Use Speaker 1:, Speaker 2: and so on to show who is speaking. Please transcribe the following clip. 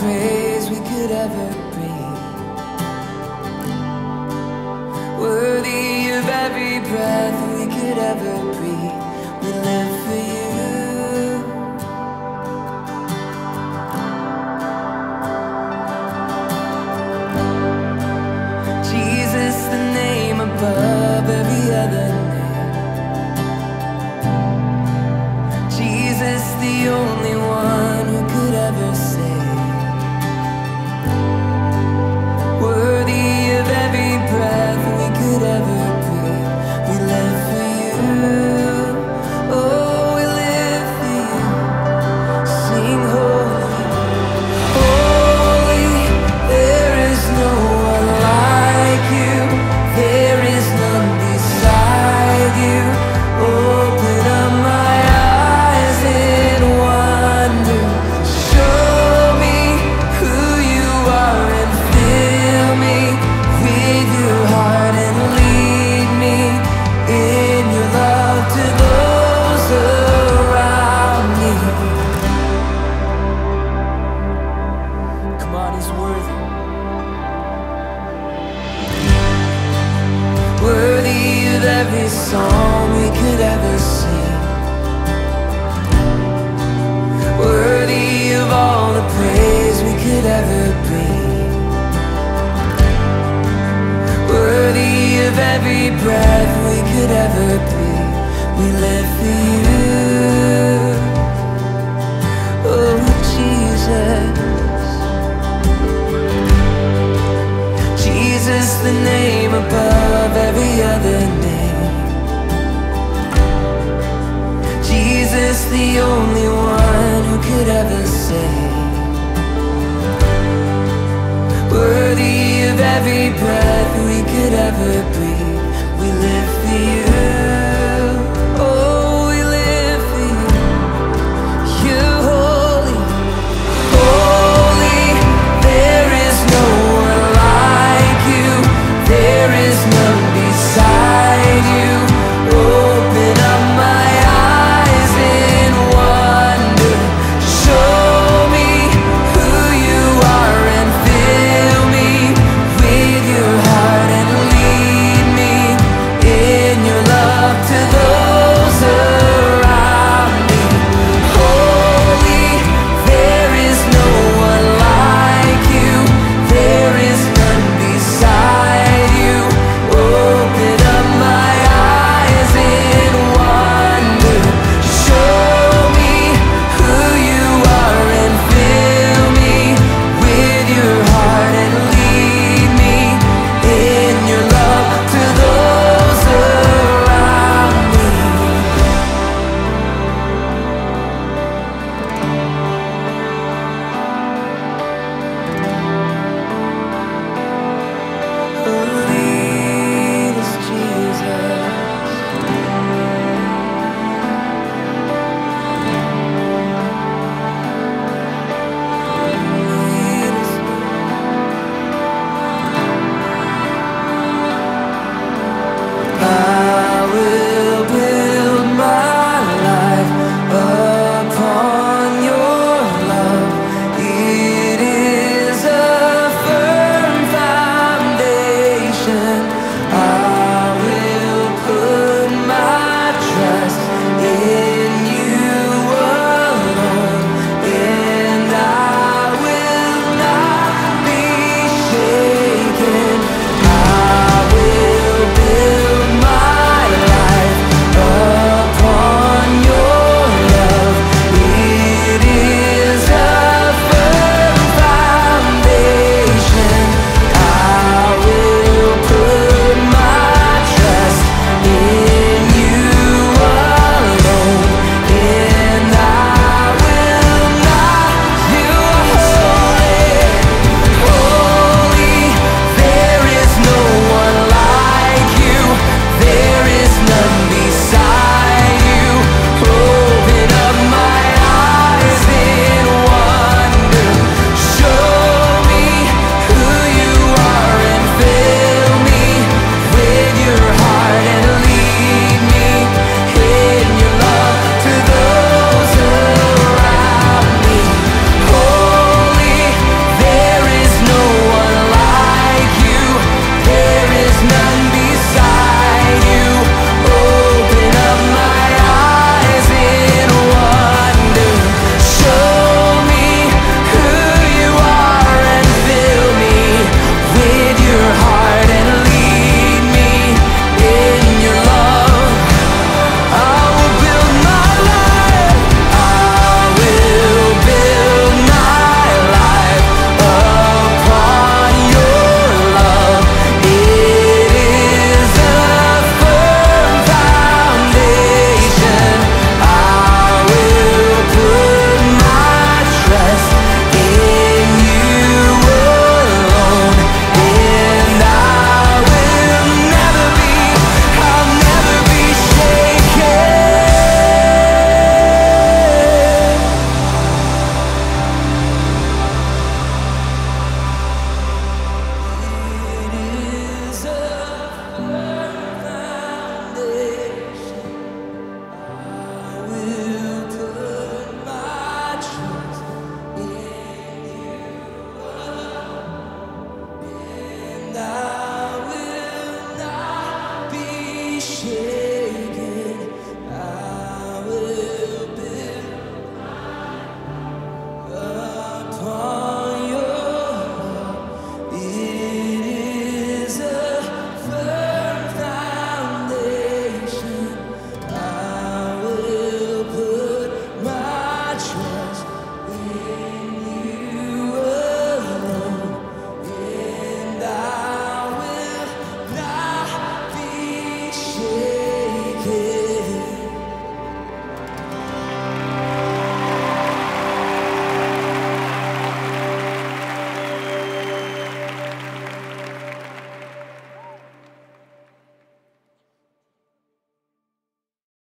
Speaker 1: praise we could ever bring, worthy of every breath we could ever breathe. We live for you. Jesus, the name above every other name. Jesus, the only one who could ever save, worthy of every breath we could ever breathe. We live for you. Oh, we live for you. Sing holy, holy. There is no one like you. There is none beside you. Open up my eyes in wonder. Show me who you are and fill me with your heart and lead me in your love to those around me. Come on, he's worthy. Worthy of every song we could ever sing, worthy of all the praise we could ever bring, worthy of every breath we could ever breathe. We live for you. Oh, Jesus, Jesus, the name above every other name. Jesus, the only one who could ever save, worthy of every breath we could ever breathe. We live for you.